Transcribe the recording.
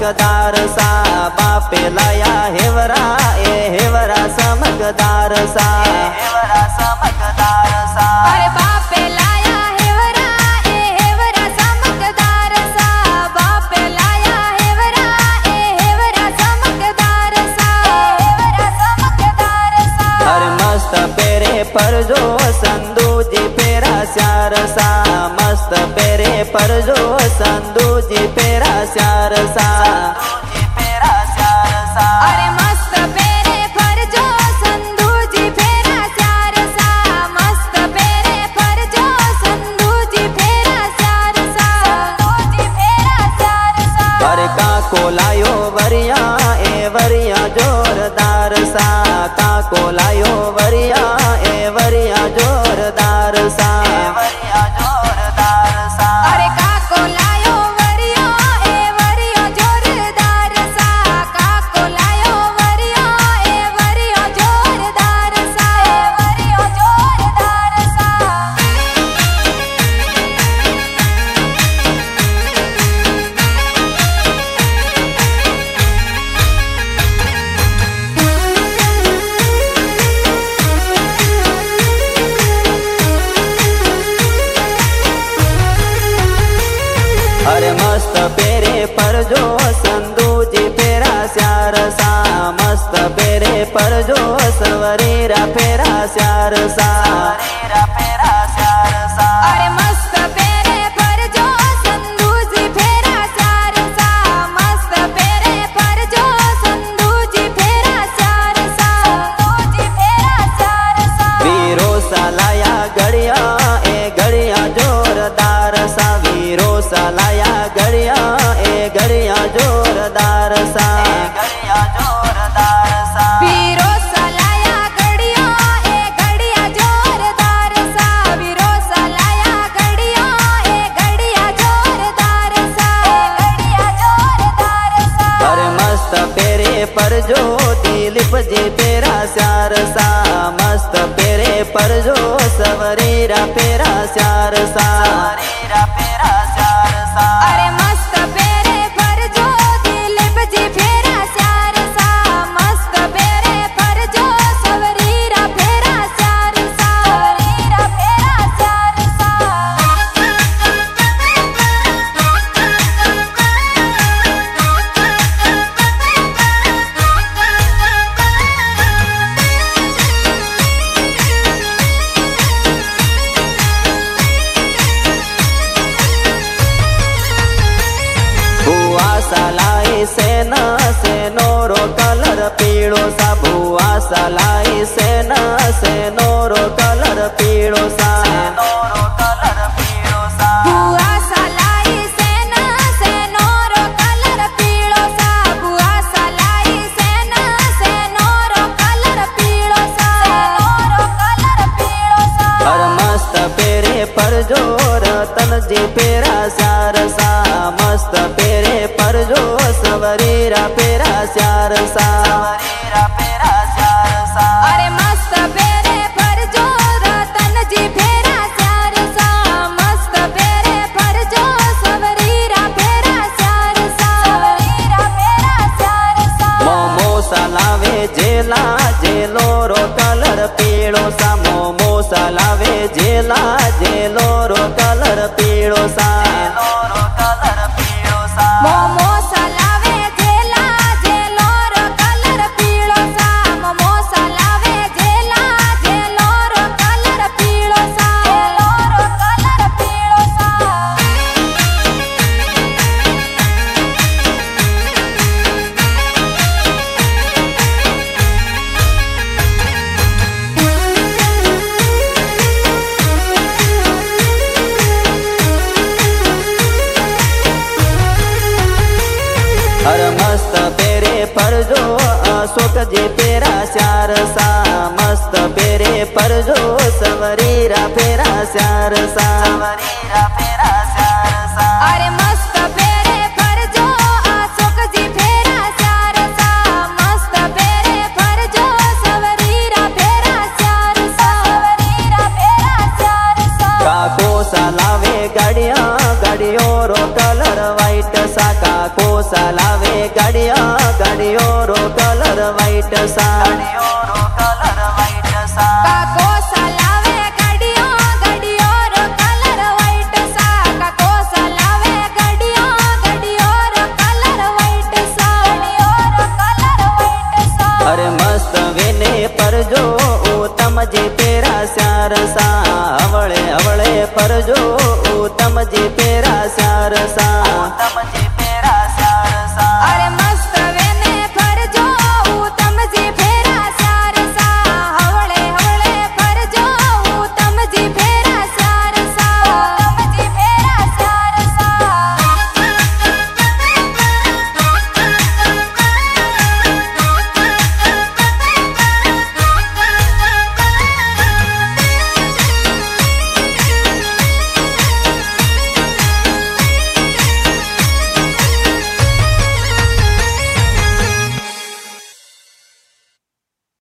समकदार सा बापे लाया हेवरा ए हेवरा समकदार सा हेवरा समकदार सा अरे बापे लाया हेवरा ए हेवरा समकदार सा बापे लाया हेवरा ए हेवरा समकदार सा हेवरा समकदार सा अरे मस्त पेरे पर जो संदू जी फेरा स्यार सा मस्त पेरे पर जो संदू जी फेरा स्यार सा अरे मस्त पेरे पर जो संदू जी फेरा स्यार सा मस्त पेरे पर जो संदू जी फेरा स्यार सा संदू जी फेरा स्यार सा अरे काको लायो वरिया ए वरिया जोरदार सा काको लायो वरिया ए वरिया जोरदार सा वरिया जोरदार सा अरे काको लायो वरिया ए वरिया जोरदार सा काको लायो वरिया ए वरिया जोरदार सा वरिया जोरदार सा अरे मस्त पेरे पर जो संदू जी फेरा स्यार सा मस्त पेरे पर जो सवरीरा फेरा स्यार सा फेरा स्यार सा अरे मस्त पेरे पर जो संदू जी फेरा स्यार सा मस्त पेरे पर जो संदू जी फेरा स्यार सा संदू जी फेरा स्यार सा वीरो सालाया गड़िया ए गड़िया जोरदार सा वीरो सालाया गड़िया ए गड़िया जोरदार सा गड़िया जोरदार सा वीरो सलाया गड़िया ए गड़िया जोरदार सा वीरो सलाया गड़िया ए गड़िया जोरदार सा गड़िया जोरदार सा अरे मस्त पेरे पर जो दिलीप जी फेरा स्यार सा मस्त पेरे पर जो सवरीरा फेरा स्यार सा फेरा स्यार सा अरे मस्त पेरे पर जो दिलीप जी फेरा स्यार सा मस्त पेरे पर जो सवरीरा फेरा स्यार सा सवरीरा फेरा स्यार सा भुआ सलाई सेना सेनोरो कलर पीड़ो सा भुआ सलाई सेना सेनोरो कलर पीड़ो सा कलर पीड़ो सा बुआ सलाई सेना सेनोरो कलर पीड़ो सा बुआ सलाई सेना सेनोरो कलर पीड़ो सा सेनोरो कलर पीड़ो सा हर मस्त पेरे पर जो रतन जी फेरा स्यार सा मस्त पेरे पर जो सवरीरा फेरा स्यार सा फेरा स्यार सा अरे मस्त पेरे पर जो रतन जी फेरा स्यार सा मस्त पेरे पर जो सवरीरा फेरा स्यार सा सवरीरा फेरा स्यार सा मोमो सलावे जेला जेलो रो कलर पीड़ो सा मोमो सलावे जेला जेलो रो कलर पीड़ो सा कलर पीड़ो सा मोमो सलावे जेला जेलो रो कलर पीड़ो सा मोमो सलावे जेला जेलो रो कलर पीड़ो सा जेलो रो कलर पीड़ो सा हर मस्त पेरे पर जो अशोक जी फेरा स्यार सा मस्त पेरे पर जो सवरीरा फेरा स्यार सा फेरा स्यार सा अरे मस्त पेरे पर जो अशोक जी फेरा स्यार सा मस्त पेरे पर जो सवरीरा फेरा स्यार सा सवरीरा फेरा स्यार सा काको सलावे गाड़िया गाड़ियों रो कलर वाइट सा काको सलावे वाइट सा कलर वाइट सा काको सलावे गडियो गडियो रो कलर वाइट सा काको सलावे गडियो गडियो रो कलर वाइट सा गडियो रो कलर वाइट सा अरे मस्त वेने पर जो तम जे पेरा स्यार सा अवळे अवळे पर जो तम जे पेरा